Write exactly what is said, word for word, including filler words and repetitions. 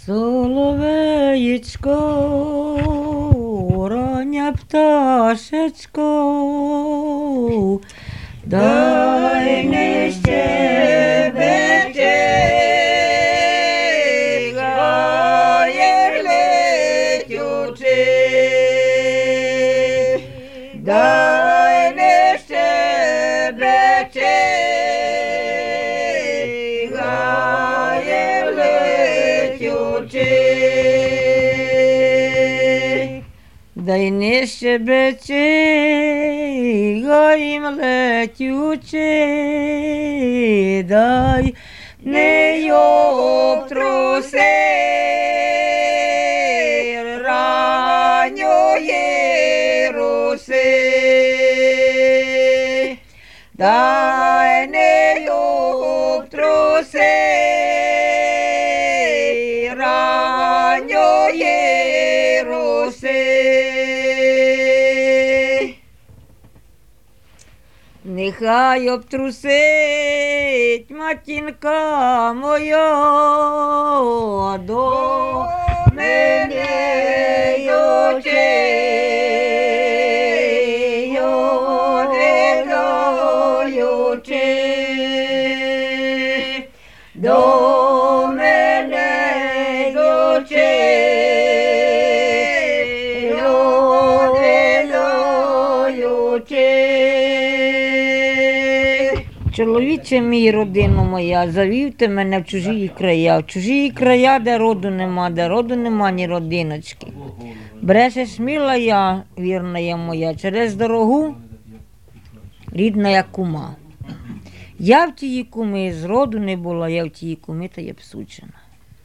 Соловеєчко, рання пташечко, дай не щебече, гаєр летючий, дай не щебече, гаєр летючий, дай не щебече, гаєм летючий, дай не обтруси ранньої руси, дай не обтруси ранньої руси. Нехай обтрусить матінка моя до мене очей, одвигаючи, до мене очей, одвигаючи. Чоловіче мій, родино моя, завів ти мене в чужі края, в чужі края, де роду нема, де роду нема, ні родиночки. Брешеш, мила я, вірна я моя, через дорогу, рідна я кума. Я в тії куми з роду не була, я в тії куми та є псучена.